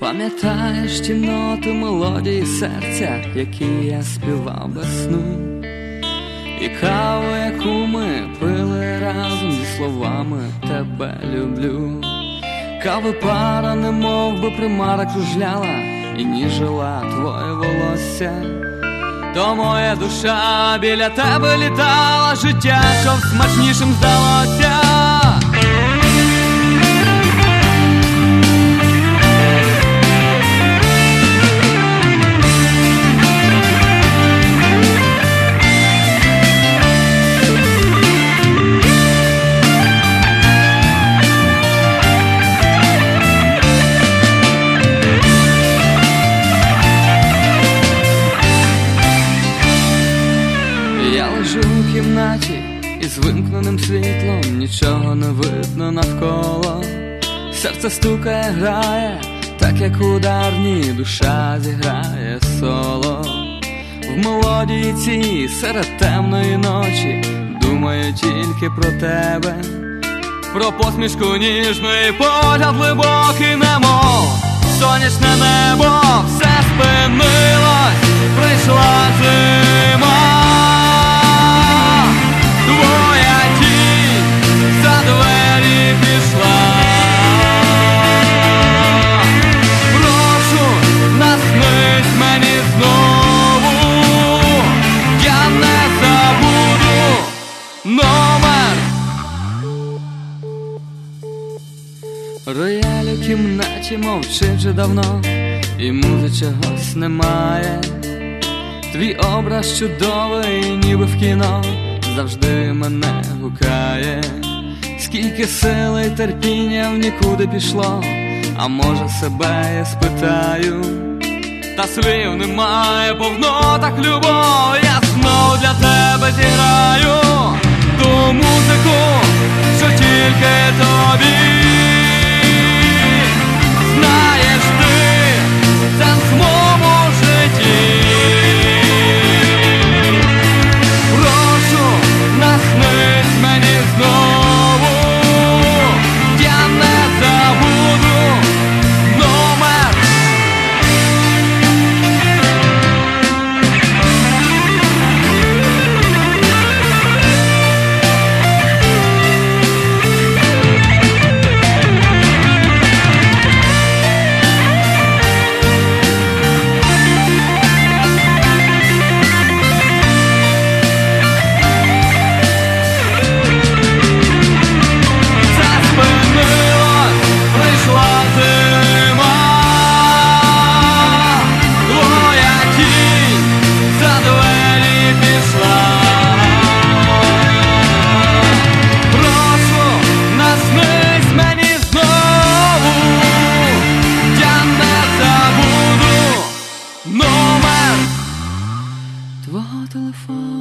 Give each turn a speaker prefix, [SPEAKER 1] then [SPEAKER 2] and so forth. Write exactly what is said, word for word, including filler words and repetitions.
[SPEAKER 1] Пам'ятаєш ті ноти мелодії серця, які я співав без сну, і каву, яку ми пили разом зі словами «тебе люблю». Кави пара, немов би примара кружляла і ніжила твоє волосся. То моя душа біля тебе літала, життя, щоб смачнішим здалося. Я лежу в кімнаті із вимкненим світлом, нічого не видно навколо. Серце стукає, грає, так як ударні, душа зіграє соло. В мелодії цій серед темної ночі думаю тільки про тебе, про посмішку ніжну і погляд глибокий, немов сонячне небо. Все спинилось, прийшла зима. Твоя тінь за двері пішла. Прошу, наснись мені знову, я не забуду номер. Рояль у кімнаті мовчить вже давно, і музи чогось немає. Твій образ чудовий, ніби в кіно, завжди мене гукає. Скільки сили й терпіння в нікуди пішло, а може себе я спитаю. Та слів немає, повно так любов, я знов для тебе зіграю ту музику, що тільки тобі. Знаєш ти сенс в моєму житті. Наснись мені знову, я не забуду номер. Твого телефону